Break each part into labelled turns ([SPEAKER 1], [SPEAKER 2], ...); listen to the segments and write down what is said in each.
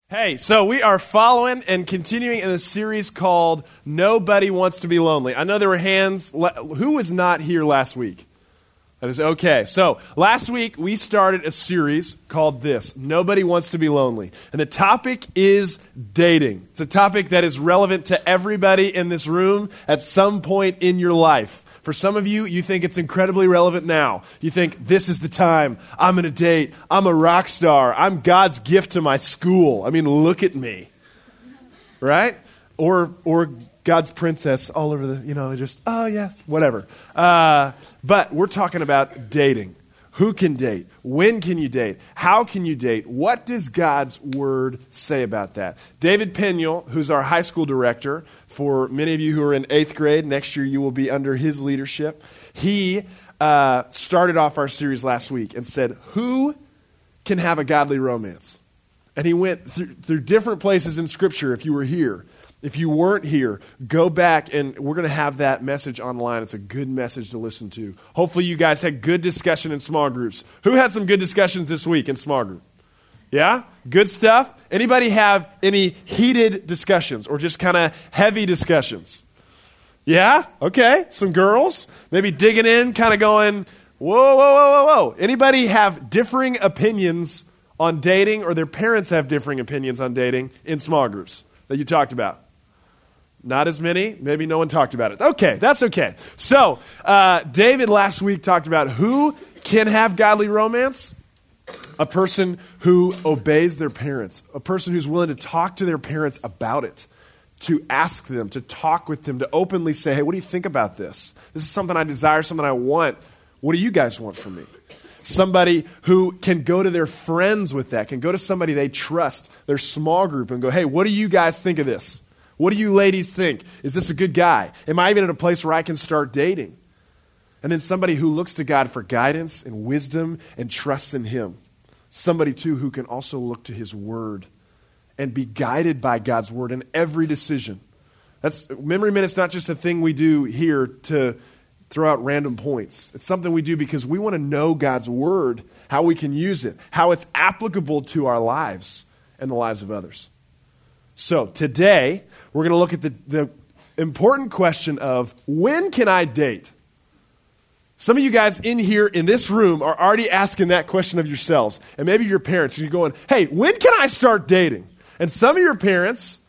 [SPEAKER 1] Hey, so we are following and continuing in a series called Nobody Wants to Be Lonely. I know there were hands. Who was not here last week? That is okay. So last week we started a series called this, Nobody Wants to Be Lonely. And the topic is dating. It's a topic that is relevant to everybody in this room at some point in your life. For some of you, you think it's incredibly relevant now. You think, this is the time. I'm going to date. I'm a rock star. I'm God's gift to my school. I mean, look at me. Right? Or God's princess all over the, just, oh, yes, whatever. But we're talking about dating. Who can date? When can you date? How can you date? What does God's Word say about that? David Peniel, who's our high school director, for many of you who are in 8th grade, next year you will be under his leadership. He started off our series last week and said, who can have a godly romance? And he went through different places in Scripture if you were here. If you weren't here, go back, and we're going to have that message online. It's a good message to listen to. Hopefully you guys had good discussion in small groups. Who had some good discussions this week in small group? Yeah? Good stuff? Anybody have any heated discussions or just kind of heavy discussions? Yeah? Okay. Some girls maybe digging in, kind of going, whoa, whoa, whoa, whoa, whoa. Anybody have differing opinions on dating, or their parents have differing opinions on dating in small groups that you talked about? Not as many. Maybe no one talked about it. Okay, that's okay. So, David last week talked about who can have godly romance. A person who obeys their parents. A person who's willing to talk to their parents about it. To ask them, to talk with them, to openly say, hey, what do you think about this? This is something I desire, something I want. What do you guys want from me? Somebody who can go to their friends with that, can go to somebody they trust, their small group, and go, hey, what do you guys think of this? What do you ladies think? Is this a good guy? Am I even at a place where I can start dating? And then somebody who looks to God for guidance and wisdom and trusts in Him. Somebody, too, who can also look to His Word and be guided by God's Word in every decision. Memory Minute's not just a thing we do here to throw out random points. It's something we do because we want to know God's Word, how we can use it, how it's applicable to our lives and the lives of others. So today, we're going to look at the important question of, when can I date? Some of you guys in here in this room are already asking that question of yourselves. And maybe your parents, and you're going, hey, when can I start dating? And some of your parents,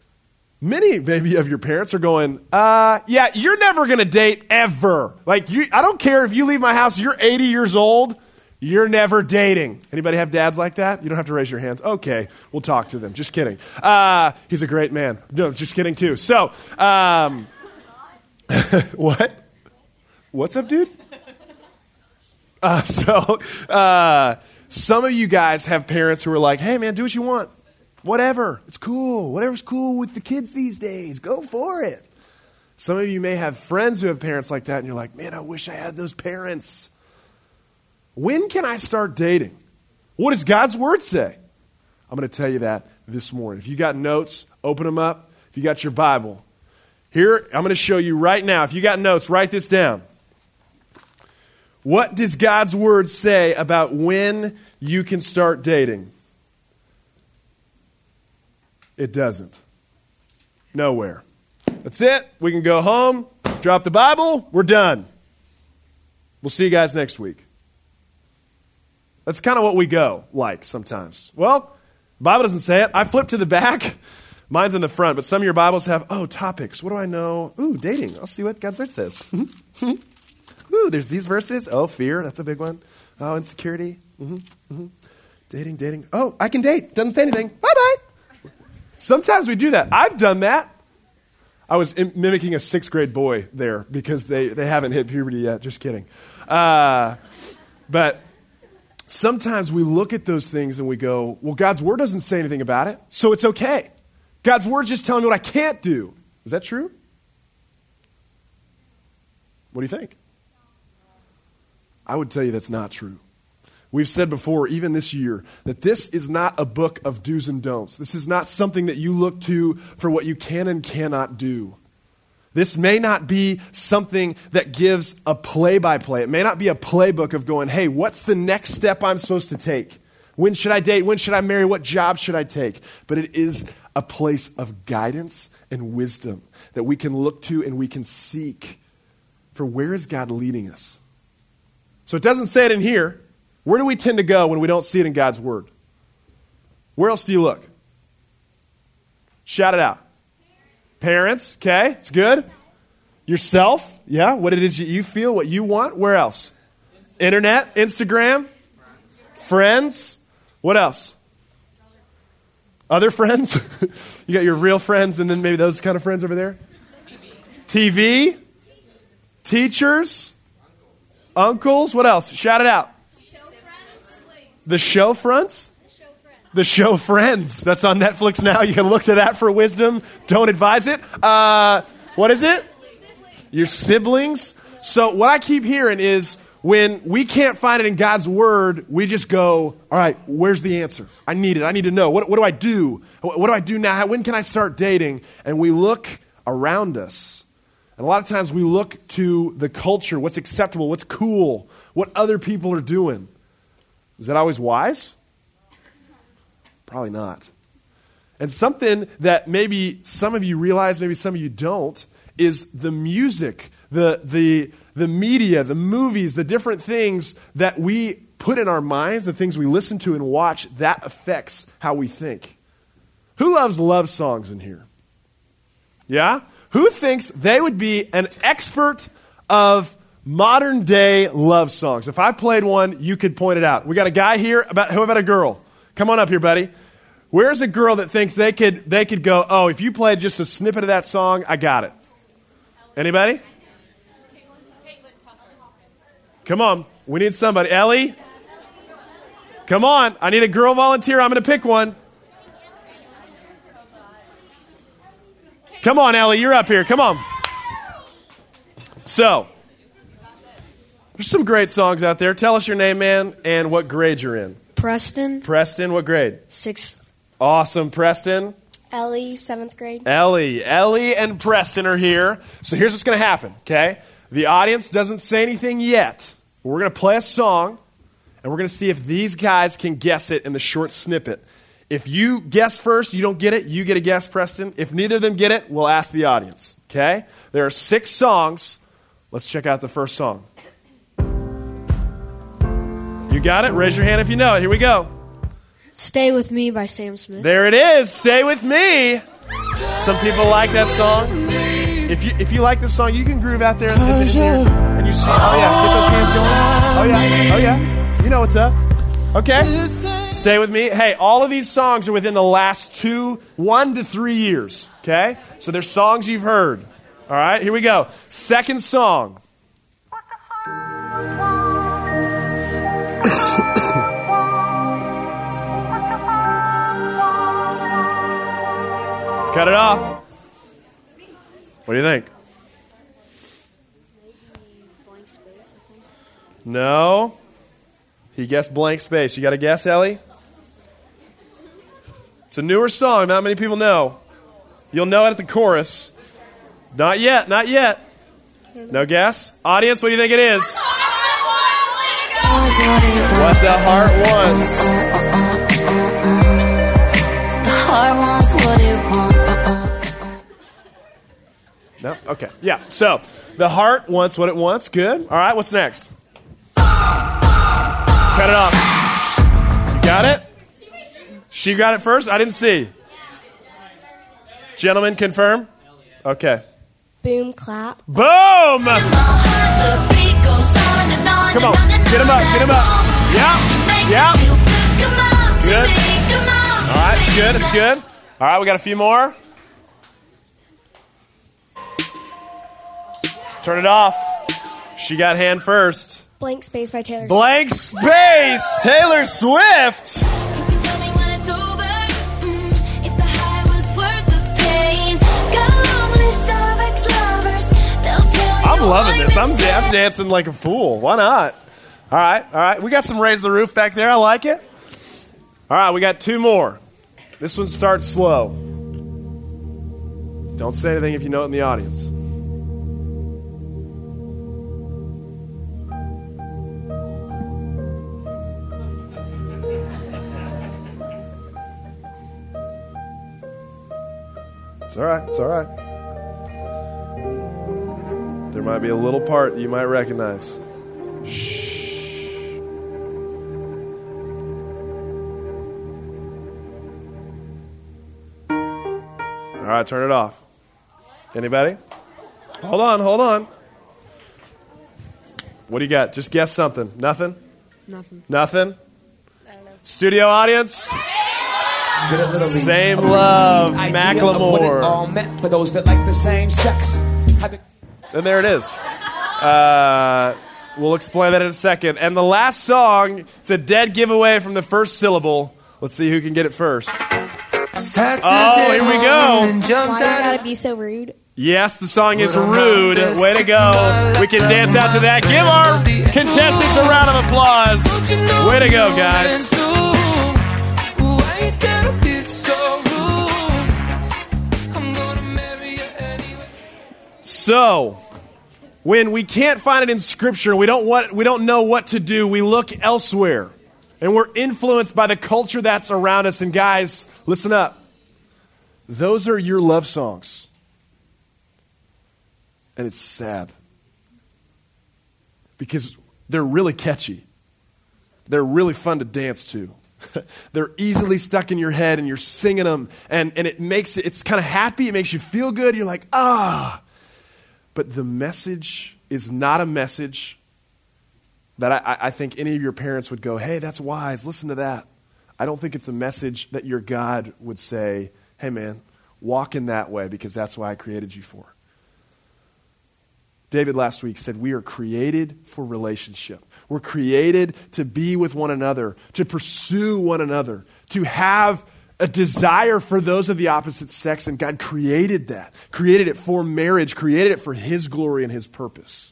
[SPEAKER 1] many maybe of your parents are going, yeah, you're never going to date ever. Like, I don't care if you leave my house, you're 80 years old, you're never dating. Anybody have dads like that? You don't have to raise your hands. Okay, we'll talk to them. Just kidding. He's a great man. No, just kidding too. So, what? What's up, dude? Some of you guys have parents who are like, hey, man, do what you want. Whatever. It's cool. Whatever's cool with the kids these days. Go for it. Some of you may have friends who have parents like that, and you're like, man, I wish I had those parents. When can I start dating? What does God's Word say? I'm going to tell you that this morning. If you got notes, open them up. If you got your Bible, here, I'm going to show you right now. If you got notes, write this down. What does God's Word say about when you can start dating? It doesn't. Nowhere. That's it. We can go home, drop the Bible, we're done. We'll see you guys next week. That's kind of what we go like sometimes. Well, the Bible doesn't say it. I flip to the back. Mine's in the front, but some of your Bibles have, topics. What do I know? Ooh, dating. I'll see what God's Word says. Ooh, there's these verses. Oh, fear. That's a big one. Oh, insecurity. Dating. Oh, I can date. Doesn't say anything. Bye-bye. Sometimes we do that. I've done that. I was mimicking a 6th grade boy there because they haven't hit puberty yet. Just kidding. But sometimes we look at those things and we go, well, God's Word doesn't say anything about it, so it's okay. God's Word's just telling me what I can't do. Is that true? What do you think? I would tell you that's not true. We've said before, even this year, that this is not a book of do's and don'ts. This is not something that you look to for what you can and cannot do. This may not be something that gives a play-by-play. It may not be a playbook of going, hey, what's the next step I'm supposed to take? When should I date? When should I marry? What job should I take? But it is a place of guidance and wisdom that we can look to and we can seek for where is God leading us. So it doesn't say it in here. Where do we tend to go when we don't see it in God's word? Where else do you look? Shout it out. Parents, okay, it's good. Yourself, yeah, what it is you feel, what you want. Where else? Internet, Instagram, friends. What else? Other friends? You got your real friends and then maybe those kind of friends over there? TV. Teachers. Uncles. What else? Shout it out. The show fronts? The show Friends. That's on Netflix now. You can look to that for wisdom. Don't advise it. What is it? Your siblings. So what I keep hearing is when we can't find it in God's word, we just go, all right, where's the answer? I need it. I need to know. What do I do? What do I do now? When can I start dating? And we look around us. And a lot of times we look to the culture, what's acceptable, what's cool, what other people are doing. Is that always wise? Probably not. And something that maybe some of you realize, maybe some of you don't, is the music, the media, the movies, the different things that we put in our minds, the things we listen to and watch, that affects how we think. Who loves love songs in here? Yeah? Who thinks they would be an expert of modern day love songs? If I played one, you could point it out. We got a guy here. How about a girl? Come on up here, buddy. Where's a girl that thinks they could go, oh, if you played just a snippet of that song, I got it? Anybody? Come on. We need somebody. Ellie? Come on. I need a girl volunteer. I'm going to pick one. Come on, Ellie. You're up here. Come on. So, there's some great songs out there. Tell us your name, man, and what grade you're in.
[SPEAKER 2] Preston.
[SPEAKER 1] Preston, what grade?
[SPEAKER 2] 6th.
[SPEAKER 1] Awesome, Preston.
[SPEAKER 2] Ellie, 7th grade.
[SPEAKER 1] Ellie and Preston are here. So here's what's going to happen, okay? The audience doesn't say anything yet. We're going to play a song, and we're going to see if these guys can guess it in the short snippet. If you guess first, you don't get it, you get a guess, Preston. If neither of them get it, we'll ask the audience, okay? There are 6 songs. Let's check out the first song. You got it? Raise your hand if you know it. Here we go.
[SPEAKER 2] Stay With Me by Sam Smith.
[SPEAKER 1] There it is. Stay With Me. Some people like that song. If you like this song, you can groove out there and you see, oh yeah, get those hands going. Oh yeah. You know what's up. Okay. Stay With Me. Hey, all of these songs are within the last 1 to 3 years. Okay? So they're songs you've heard. All right, here we go. Second song. Cut it off. What do you think? No. He guessed Blank Space. You got a guess, Ellie? It's a newer song. Not many people know. You'll know it at the chorus. Not yet. Not yet. No guess? Audience, what do you think it is? What the heart wants.
[SPEAKER 3] The heart wants what it wants.
[SPEAKER 1] No? Okay. Yeah. So, the heart wants what it wants. Good. All right. What's next? Cut it off. You got it? She got it first? I didn't see. Gentlemen, confirm? Okay.
[SPEAKER 2] Boom, clap.
[SPEAKER 1] Boom! Come on. Get him up. Get him up. Yeah. Yeah. Good. All right. It's good. It's good. All right. We got a few more. Turn it off. She got hand first.
[SPEAKER 2] Blank Space by Taylor Swift.
[SPEAKER 1] Blank Space, Taylor Swift. I'm loving this. I'm dancing like a fool. Why not? All right. We got some Raise the Roof back there. I like it. All right, we got 2 more. This one starts slow. Don't say anything if you know it in the audience. It's all right. It's all right. There might be a little part you might recognize. Shh. All right, turn it off. Anybody? Hold on. What do you got? Just guess something. Nothing? Nothing?
[SPEAKER 2] I don't know.
[SPEAKER 1] Studio audience? Same love, Macklemore.
[SPEAKER 4] All meant for those that like the same sex.
[SPEAKER 1] And there it is. We'll explain that in a second. And the last song, it's a dead giveaway from the first syllable. Let's see who can get it first. Oh, here we go.
[SPEAKER 2] Why you gotta be so rude?
[SPEAKER 1] Yes, the song is Rude. Way to go. We can dance out to that. Give our contestants a round of applause. Way to go, guys. So, when we can't find it in Scripture, we don't know what to do, we look elsewhere. And we're influenced by the culture that's around us. And guys, listen up. Those are your love songs. And it's sad. Because they're really catchy. They're really fun to dance to. They're easily stuck in your head and you're singing them. And it's kind of happy. It makes you feel good. You're like, ah. But the message is not a message that I think any of your parents would go, hey, that's wise. Listen to that. I don't think it's a message that your God would say, hey, man, walk in that way because that's what I created you for. David last week said we are created for relationship. We're created to be with one another, to pursue one another, to have a desire for those of the opposite sex, and God created that. Created it for marriage, created it for His glory and His purpose.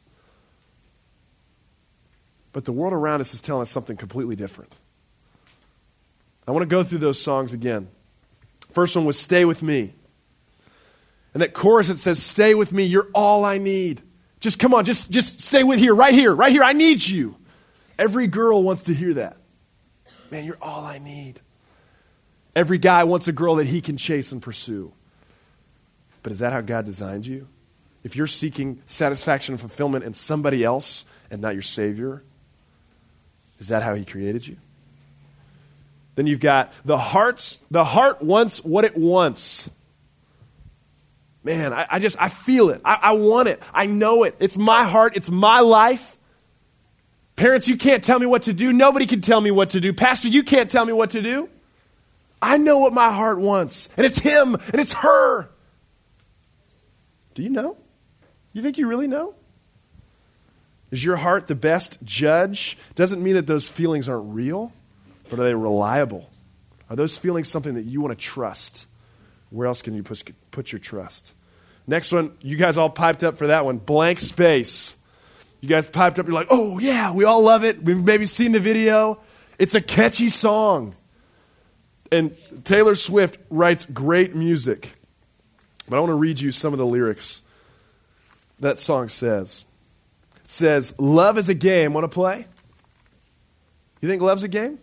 [SPEAKER 1] But the world around us is telling us something completely different. I want to go through those songs again. First one was Stay With Me. And that chorus, it says, stay with me, you're all I need. Just come on, just stay with here, right here, I need you. Every girl wants to hear that. Man, you're all I need. Every guy wants a girl that he can chase and pursue. But is that how God designed you? If you're seeking satisfaction and fulfillment in somebody else and not your Savior, is that how He created you? Then you've got the heart wants what it wants. Man, I feel it. I want it. I know it. It's my heart. It's my life. Parents, you can't tell me what to do. Nobody can tell me what to do. Pastor, you can't tell me what to do. I know what my heart wants. And it's him and it's her. Do you know? You think you really know? Is your heart the best judge? Doesn't mean that those feelings aren't real, but are they reliable? Are those feelings something that you want to trust? Where else can you put your trust? Next one, you guys all piped up for that one. Blank Space. You guys piped up. You're like, oh, yeah, we all love it. We've maybe seen the video. It's a catchy song. And Taylor Swift writes great music. But I want to read you some of the lyrics that song says. It says, love is a game. Want to play? You think love's a game?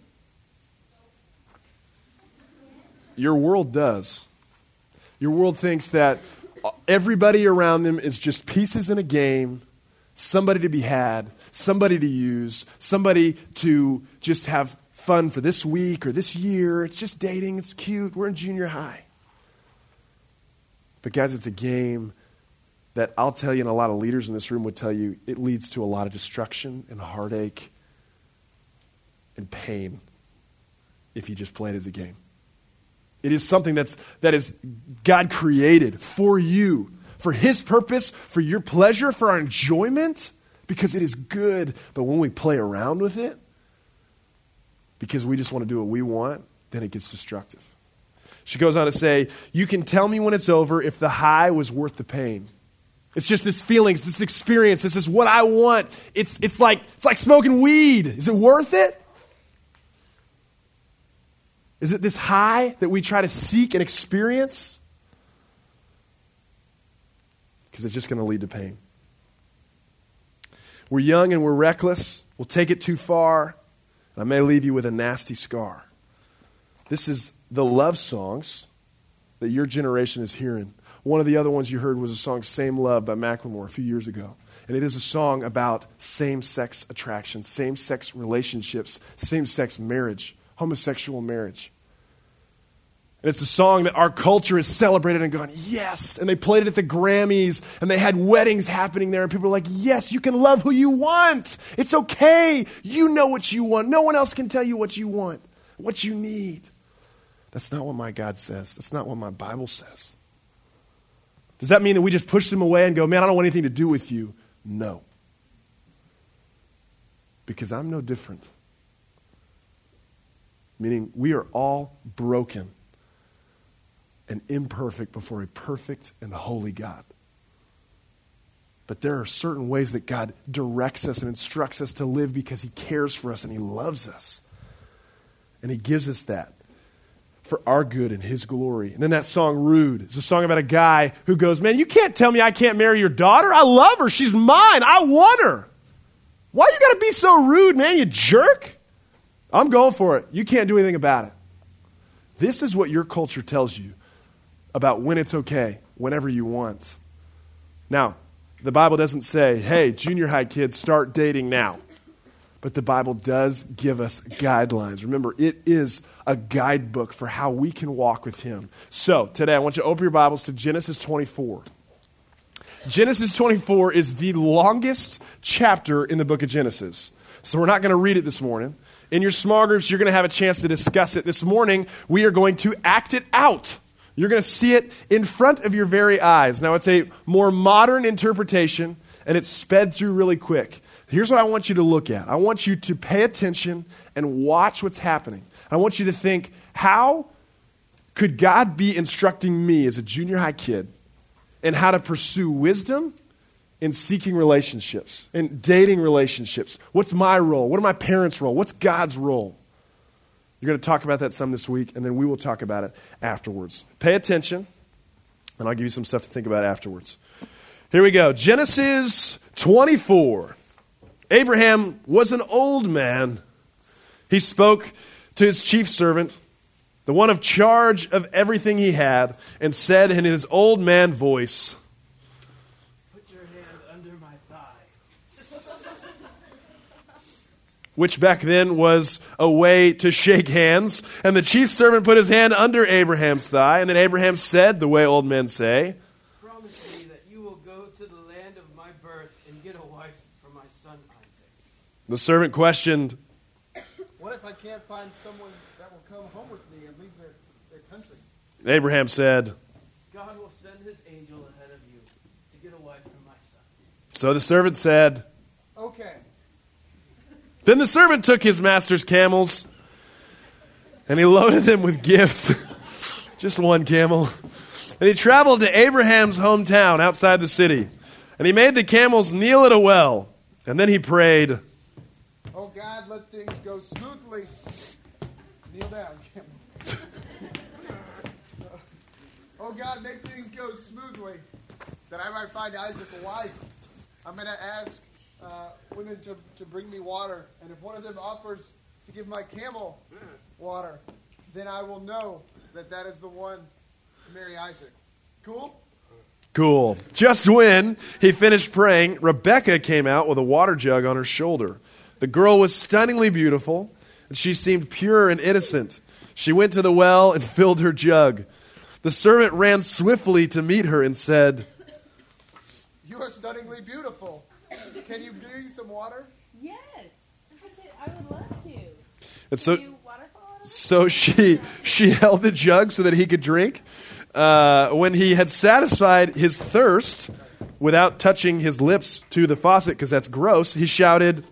[SPEAKER 1] Your world does. Your world thinks that everybody around them is just pieces in a game, somebody to be had, somebody to use, somebody to just have fun for this week or this year. It's just dating. It's cute. We're in junior high. But guys, it's a game that I'll tell you, and a lot of leaders in this room would tell you, it leads to a lot of destruction and heartache and pain if you just play it as a game. It is something that is God created for you, for His purpose, for your pleasure, for our enjoyment, because it is good. But when we play around with it, because we just want to do what we want, then it gets destructive. She goes on to say, you can tell me when it's over if the high was worth the pain. It's just this feeling, it's this experience, this is what I want. It's like smoking weed. Is it worth it? Is it this high that we try to seek and experience? Because it's just going to lead to pain. We're young and we're reckless. We'll take it too far. And I may leave you with a nasty scar. This is the love songs that your generation is hearing. One of the other ones you heard was a song, Same Love by Macklemore, a few years ago. And it is a song about same-sex attraction, same-sex relationships, same-sex marriage, homosexual marriage. And it's a song that our culture has celebrated and gone, yes. And they played it at the Grammys, and they had weddings happening there, and people were like, yes, you can love who you want. It's okay. You know what you want. No one else can tell you what you want, what you need. That's not what my God says. That's not what my Bible says. Does that mean that we just push them away and go, man, I don't want anything to do with you? No. Because I'm no different. Meaning we are all broken and imperfect before a perfect and holy God. But there are certain ways that God directs us and instructs us to live because he cares for us and he loves us. And he gives us that for our good and his glory. And then that song, Rude, is a song about a guy who goes, man, you can't tell me I can't marry your daughter. I love her. She's mine. I want her. Why you got to be so rude, man, you jerk? I'm going for it. You can't do anything about it. This is what your culture tells you about when it's okay, whenever you want. Now, the Bible doesn't say, hey, junior high kids, start dating now. But the Bible does give us guidelines. Remember, it is a guidebook for how we can walk with him. So, today I want you to open your Bibles to Genesis 24. Genesis 24 is the longest chapter in the book of Genesis. So we're not going to read it this morning. In your small groups, you're going to have a chance to discuss it. This morning, we are going to act it out. You're going to see it in front of your very eyes. Now, it's a more modern interpretation, and it's sped through really quick. Here's what I want you to look at. I want you to pay attention and watch what's happening. I want you to think, how could God be instructing me as a junior high kid in how to pursue wisdom in seeking relationships, in dating relationships? What's my role? What are my parents' role? What's God's role? You're going to talk about that some this week, and then we will talk about it afterwards. Pay attention, and I'll give you some stuff to think about afterwards. Here we go. Genesis 24. Abraham was an old man. He spoke to his chief servant, the one of charge of everything he had, and said in his old man voice,
[SPEAKER 5] "Put your hand under my thigh."
[SPEAKER 1] which back then was a way to shake hands. And the chief servant put his hand under Abraham's thigh, and then Abraham said, the way old men say,
[SPEAKER 5] "Promise me that you will go to the land of my birth and get a wife for my son Isaac."
[SPEAKER 1] The servant questioned,
[SPEAKER 6] What if I can't find someone that will come home with me and leave their country?
[SPEAKER 1] Abraham said,
[SPEAKER 5] "God will send his angel ahead of you to get a wife for my son."
[SPEAKER 1] so the servant said,
[SPEAKER 6] Okay.
[SPEAKER 1] Then the servant took his master's camels, and he loaded them with gifts. Just one camel. And he traveled to Abraham's hometown outside the city. And he made the camels kneel at a well. And then he prayed,
[SPEAKER 6] Oh God, let things go smoothly. Kneel down, camel. Oh God, make things go smoothly, that I might find Isaac a wife. I'm going to ask women to bring me water, and if one of them offers to give my camel water, then I will know that that is the one to marry Isaac. Cool?
[SPEAKER 1] cool. Just when he finished praying, Rebekah came out with a water jug on her shoulder. The girl was stunningly beautiful, and she seemed pure and innocent. She went to the well and filled her jug. The servant ran swiftly to meet her and said,
[SPEAKER 6] You are stunningly beautiful. Can you give me some water?
[SPEAKER 2] Yes. I would love to.
[SPEAKER 1] and so
[SPEAKER 2] Do waterfall water?
[SPEAKER 1] So she held the jug so that he could drink. When he had satisfied his thirst without touching his lips to the faucet, because that's gross, he shouted.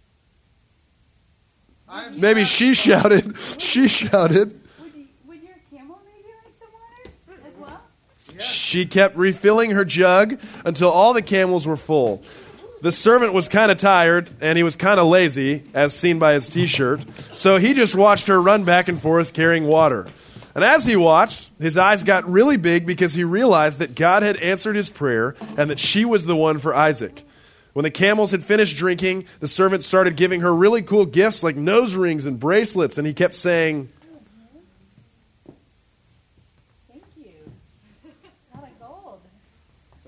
[SPEAKER 1] Maybe she shouted. She shouted.
[SPEAKER 2] Would your camel maybe like some water as well?
[SPEAKER 1] She kept refilling her jug until all the camels were full. The servant was kind of tired, and he was kind of lazy, as seen by his T-shirt. So he just watched her run back and forth carrying water. And as he watched, his eyes got really big because he realized that God had answered his prayer and that she was the one for Isaac. When the camels had finished drinking, the servant started giving her really cool gifts like nose rings and bracelets, and he kept saying,
[SPEAKER 2] Thank you. Not a gold.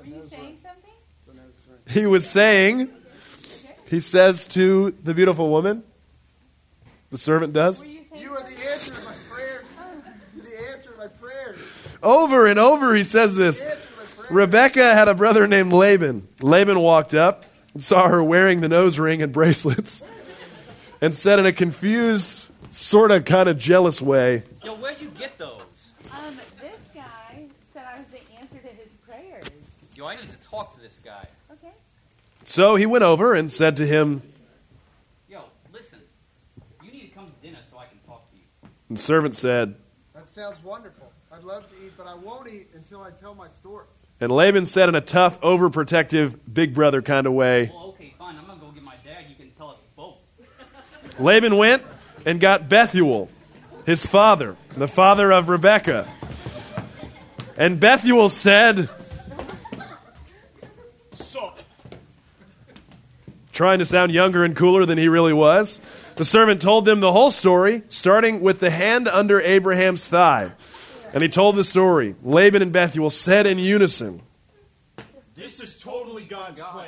[SPEAKER 2] Were you saying something?
[SPEAKER 1] He was saying, he says to the beautiful woman, the servant does,
[SPEAKER 2] Were you saying
[SPEAKER 6] You are the answer to my prayers. You're the answer to my prayers.
[SPEAKER 1] over and over he says this.
[SPEAKER 6] The answer to my prayers.
[SPEAKER 1] Rebecca had a brother named Laban. Laban walked up and saw her wearing the nose ring and bracelets and said in a confused, sort of kind of jealous way,
[SPEAKER 7] Yo, where'd you get those?
[SPEAKER 2] This guy said I was the answer to his prayers.
[SPEAKER 7] Yo, I need to talk to this guy.
[SPEAKER 2] Okay.
[SPEAKER 1] so he went over and said to him,
[SPEAKER 7] Yo, listen. You need to come to dinner so I can talk to you.
[SPEAKER 1] and the servant said,
[SPEAKER 6] That sounds wonderful. I'd love to eat, but I won't eat until I tell my story.
[SPEAKER 1] and Laban said in a tough, overprotective, big brother kind of way,
[SPEAKER 7] Well, okay, fine. I'm going to go get my dad. You can tell us both.
[SPEAKER 1] Laban went and got Bethuel, his father, the father of Rebekah. And Bethuel said, trying to sound younger and cooler than he really was, the servant told them the whole story, starting with the hand under Abraham's thigh. And he told the story. Laban and Bethuel said in unison,
[SPEAKER 8] This is totally God's plan.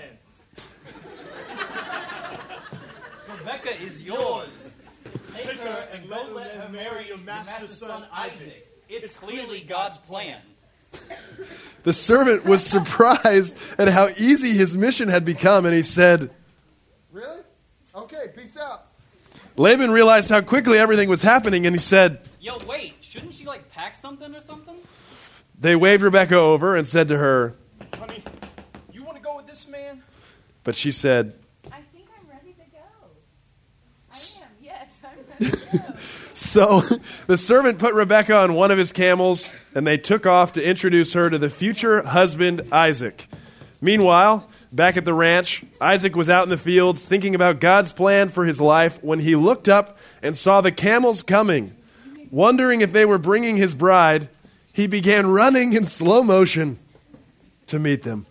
[SPEAKER 7] Rebecca is yours.
[SPEAKER 8] Take her and let her marry your master's son Isaac.
[SPEAKER 7] It's clearly God's plan.
[SPEAKER 1] the servant was surprised at how easy his mission had become, and he said,
[SPEAKER 6] Really? Okay, peace out.
[SPEAKER 1] Laban realized how quickly everything was happening, and he said,
[SPEAKER 7] Yo, wait. Shouldn't she, pack something or something?
[SPEAKER 1] they waved Rebekah over and said to her,
[SPEAKER 8] Honey, you want to go with this man?
[SPEAKER 1] but she said,
[SPEAKER 2] I think I'm ready to go. I am. Yes, I'm ready to go.
[SPEAKER 1] so the servant put Rebekah on one of his camels, and they took off to introduce her to the future husband, Isaac. Meanwhile, back at the ranch, Isaac was out in the fields thinking about God's plan for his life when he looked up and saw the camels coming. Wondering if they were bringing his bride, he began running in slow motion to meet them.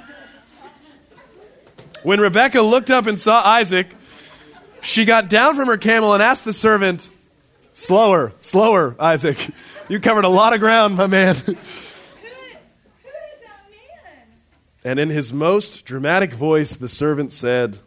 [SPEAKER 1] When Rebekah looked up and saw Isaac, she got down from her camel and asked the servant, Slower, slower, Isaac. You covered a lot of ground, my man.
[SPEAKER 2] Who is that man?
[SPEAKER 1] And in his most dramatic voice, the servant said,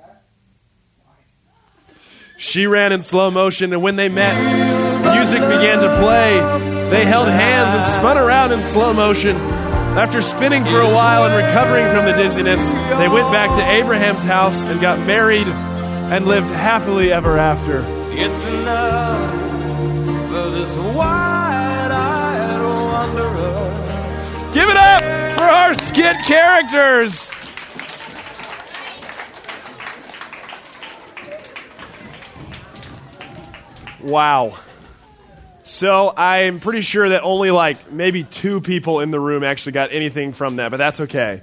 [SPEAKER 1] She ran in slow motion, and when they met, music began to play. They held hands and spun around in slow motion. After spinning for a while and recovering from the dizziness, they went back to Abraham's house and got married and lived happily ever after.
[SPEAKER 9] It's enough for this wide-eyed wanderer.
[SPEAKER 1] Give it up for our skit characters. Wow. So I'm pretty sure that only maybe 2 people in the room actually got anything from that, but that's okay.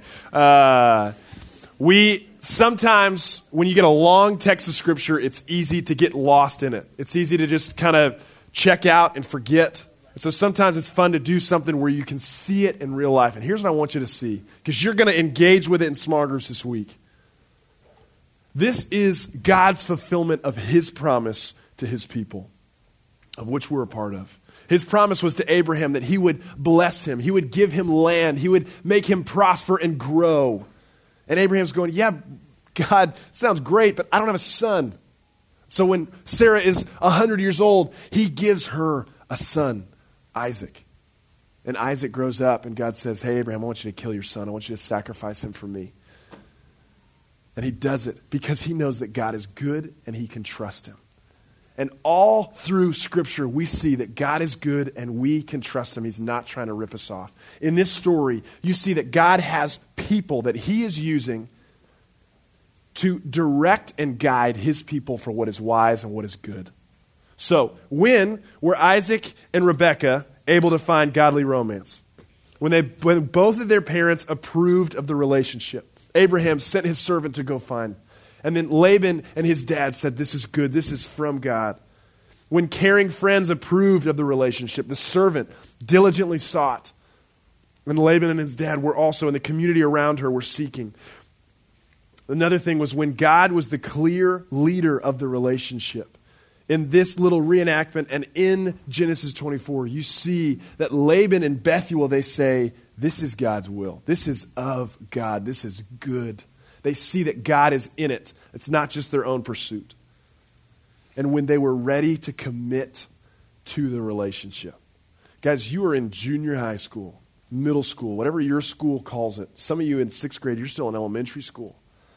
[SPEAKER 1] We sometimes, when you get a long text of Scripture, it's easy to get lost in it. It's easy to just kind of check out and forget. So sometimes it's fun to do something where you can see it in real life. And here's what I want you to see, because you're going to engage with it in small groups this week. This is God's fulfillment of His promise to His people, of which we're a part of. His promise was to Abraham that He would bless him. He would give him land. He would make him prosper and grow. And Abraham's going, yeah, God, sounds great, but I don't have a son. So when Sarah is 100 years old, He gives her a son, Isaac. And Isaac grows up, and God says, hey, Abraham, I want you to kill your son. I want you to sacrifice him for me. And He does it because He knows that God is good and He can trust Him. And all through Scripture, we see that God is good and we can trust Him. He's not trying to rip us off. In this story, you see that God has people that He is using to direct and guide His people for what is wise and what is good. So, when were Isaac and Rebekah able to find godly romance? When both of their parents approved of the relationship. Abraham sent his servant to go find. And then Laban and his dad said, this is good, this is from God. When caring friends approved of the relationship, the servant diligently sought. And Laban and his dad were also, in the community around her, were seeking. Another thing was when God was the clear leader of the relationship. In this little reenactment and in Genesis 24, you see that Laban and Bethuel, they say, this is God's will. This is of God. This is good. They see that God is in it. It's not just their own pursuit. And when they were ready to commit to the relationship. Guys, you are in junior high school, middle school, whatever your school calls it. Some of you in 6th grade, you're still in elementary school.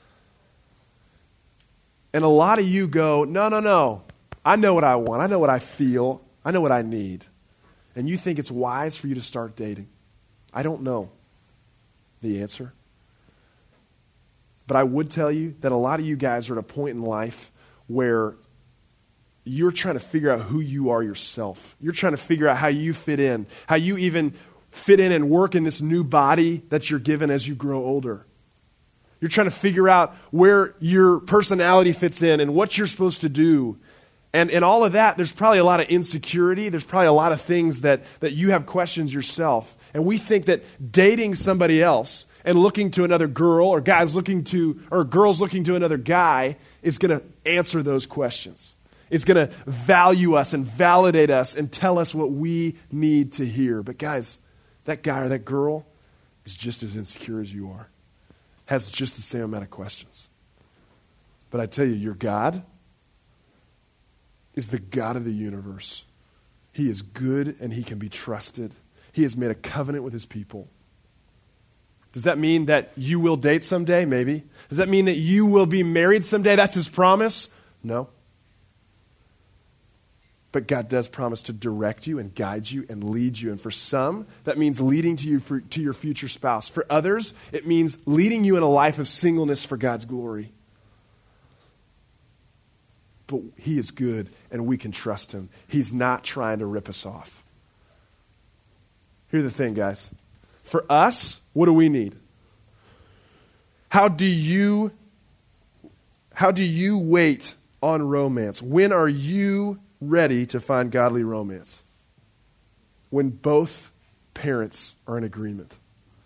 [SPEAKER 1] And a lot of you go, no. I know what I want. I know what I feel. I know what I need. And you think it's wise for you to start dating. I don't know the answer. But I would tell you that a lot of you guys are at a point in life where you're trying to figure out who you are yourself. You're trying to figure out how you fit in, how you even fit in and work in this new body that you're given as you grow older. You're trying to figure out where your personality fits in and what you're supposed to do. And in all of that, there's probably a lot of insecurity. There's probably a lot of things that you have questions yourself. And we think that dating somebody else and looking to another girl or girls looking to another guy is going to answer those questions. It's going to value us and validate us and tell us what we need to hear. But guys, that guy or that girl is just as insecure as you are. Has just the same amount of questions. But I tell you, your God is the God of the universe. He is good and he can be trusted. He has made a covenant with his people. Does that mean that you will date someday? Maybe. Does that mean that you will be married someday? That's his promise? No. But God does promise to direct you and guide you and lead you. And for some, that means leading to your future spouse. For others, it means leading you in a life of singleness for God's glory. But he is good and we can trust him. He's not trying to rip us off. Here's the thing, guys. For us, what do we need? How do you wait on romance? When are you ready to find godly romance? When both parents are in agreement.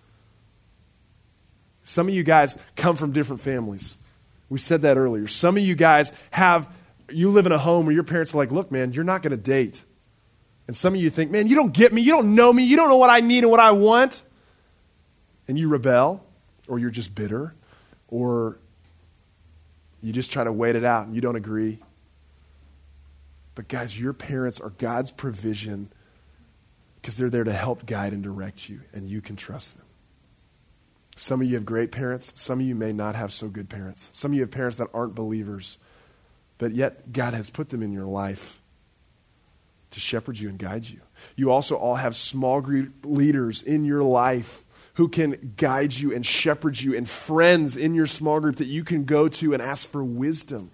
[SPEAKER 1] Some of you guys come from different families. We said that earlier. Some of you guys you live in a home where your parents are like, look, man, you're not going to date. And some of you think, man, you don't get me. You don't know me. You don't know what I need and what I want. And you rebel, or you're just bitter, or you just try to wait it out and you don't agree. But guys, your parents are God's provision because they're there to help guide and direct you, and you can trust them. Some of you have great parents. Some of you may not have so good parents. Some of you have parents that aren't believers, but yet God has put them in your life to shepherd you and guide you. You also all have small group leaders in your life who can guide you and shepherd you, and friends in your small group that you can go to and ask for wisdom.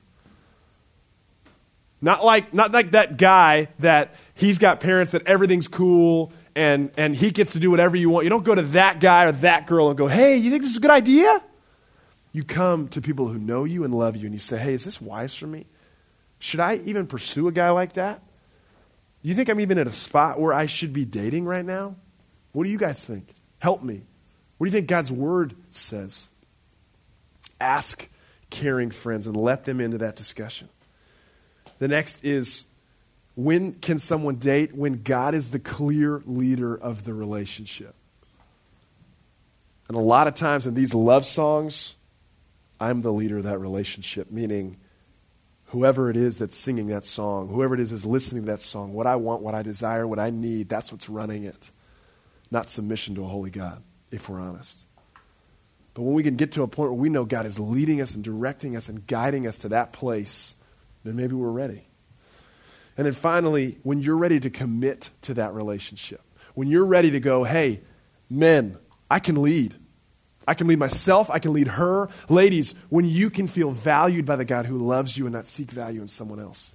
[SPEAKER 1] Not like that guy that he's got parents that everything's cool and he gets to do whatever you want. You don't go to that guy or that girl and go, hey, you think this is a good idea? You come to people who know you and love you and you say, hey, is this wise for me? Should I even pursue a guy like that? Do you think I'm even at a spot where I should be dating right now? What do you guys think? Help me. What do you think God's word says? Ask caring friends and let them into that discussion. The next is, when can someone date? When God is the clear leader of the relationship. And a lot of times in these love songs, I'm the leader of that relationship, meaning whoever it is that's singing that song, whoever it is listening to that song, what I want, what I desire, what I need, that's what's running it. Not submission to a holy God, if we're honest. But when we can get to a point where we know God is leading us and directing us and guiding us to that place, then maybe we're ready. And then finally, when you're ready to commit to that relationship, when you're ready to go, hey, men, I can lead. I can lead myself. I can lead her. Ladies, when you can feel valued by the God who loves you and not seek value in someone else.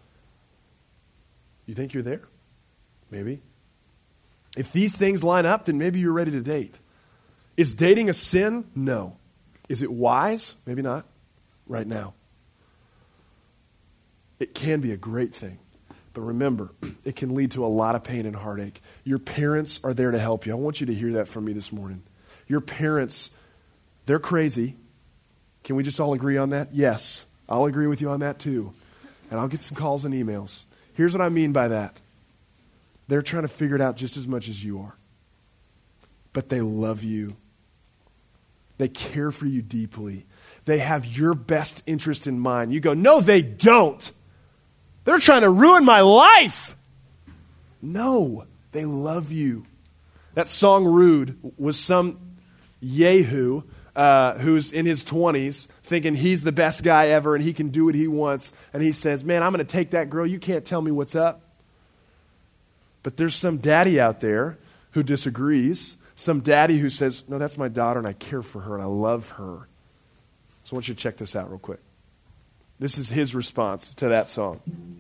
[SPEAKER 1] You think you're there? Maybe. If these things line up, then maybe you're ready to date. Is dating a sin? No. Is it wise? Maybe not. Right now. It can be a great thing. But remember, it can lead to a lot of pain and heartache. Your parents are there to help you. I want you to hear that from me this morning. Your parents, they're crazy. Can we just all agree on that? Yes. I'll agree with you on that too. And I'll get some calls and emails. Here's what I mean by that. They're trying to figure it out just as much as you are. but they love you. They care for you deeply. They have your best interest in mind. You go, no, they don't. They're trying to ruin my life. No, they love you. That song, Rude, was some yahoo who's in his 20s thinking he's the best guy ever and he can do what he wants. And he says, man, I'm going to take that girl. You can't tell me what's up. But there's some daddy out there who disagrees. Some daddy who says, no, that's my daughter and I care for her and I love her. So I want you to check this out real quick. This is his response to that song.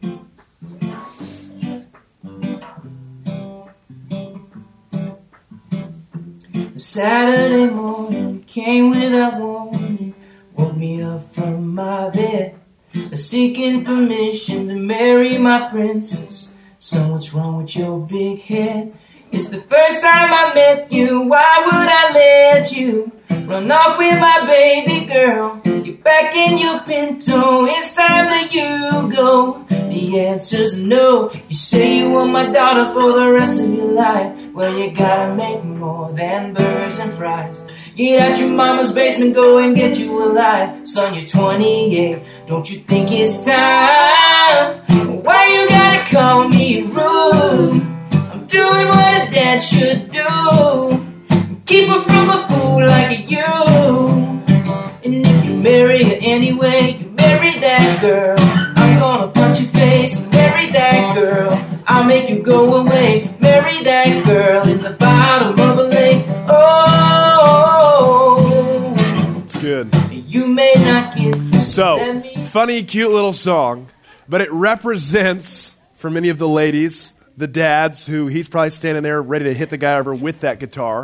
[SPEAKER 10] Saturday morning, you came without warning, woke me up from my bed, seeking permission to marry my princess. So what's wrong with your big head? It's the first time I met you, why would I let you run off with my baby girl? You're back in your Pinto, it's time that you go. The answer's no. You say you want my daughter for the rest of your life. Well, you gotta make more than burgers and fries. Get out your mama's basement, go and get you a life. Son, you're 28, don't you think it's time? Why you gotta call me rude? I'm doing what a dad should do. Keep her from a fool like you. And if you marry her anyway, you marry that girl. I'm gonna punch your face and marry that girl. I'll make you go away, marry that girl in the bottom of a lake. Oh,
[SPEAKER 1] it's good.
[SPEAKER 10] You may not get this.
[SPEAKER 1] So, funny, cute little song, but it represents, for many of the ladies, the dads who he's probably standing there ready to hit the guy over with that guitar.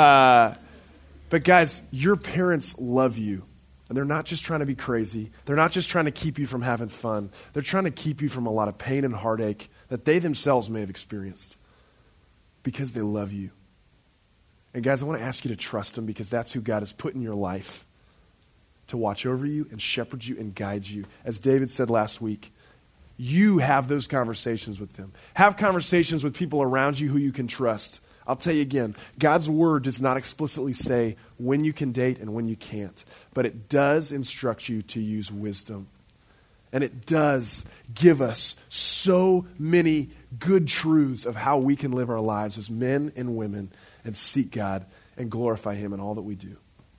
[SPEAKER 1] But guys, your parents love you. And they're not just trying to be crazy. They're not just trying to keep you from having fun. They're trying to keep you from a lot of pain and heartache that they themselves may have experienced because they love you. And guys, I want to ask you to trust them because that's who God has put in your life to watch over you and shepherd you and guide you. As David said last week, you have those conversations with them. Have conversations with people around you who you can trust. I'll tell you again, God's word does not explicitly say when you can date and when you can't, but it does instruct you to use wisdom. And it does give us so many good truths of how we can live our lives as men and women and seek God and glorify Him in all that we do.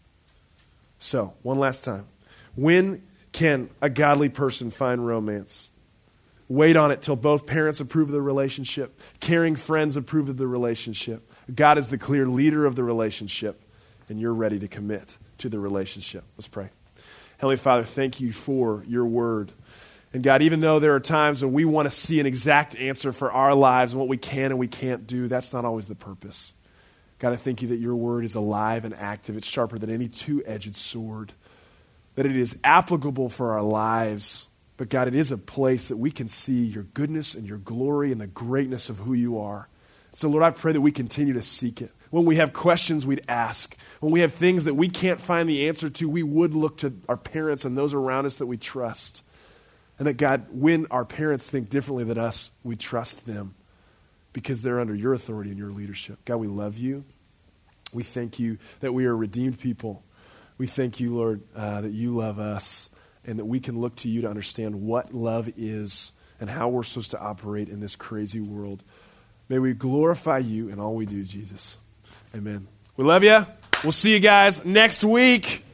[SPEAKER 1] So, one last time. When can a godly person find romance? Wait on it till both parents approve of the relationship. Caring friends approve of the relationship. God is the clear leader of the relationship, and you're ready to commit to the relationship. Let's pray. Heavenly Father, thank you for your word. And God, even though there are times when we want to see an exact answer for our lives and what we can and we can't do, that's not always the purpose. God, I thank you that your word is alive and active. It's sharper than any two-edged sword, that it is applicable for our lives. But God, it is a place that we can see your goodness and your glory and the greatness of who you are. So Lord, I pray that we continue to seek it. When we have questions, we'd ask. When we have things that we can't find the answer to, we would look to our parents and those around us that we trust. And that God, when our parents think differently than us, we trust them because they're under your authority and your leadership. God, we love you. We thank you that we are redeemed people. We thank you, Lord, that you love us. And that we can look to you to understand what love is and how we're supposed to operate in this crazy world. May we glorify you in all we do, Jesus. Amen. We love you. We'll see you guys next week.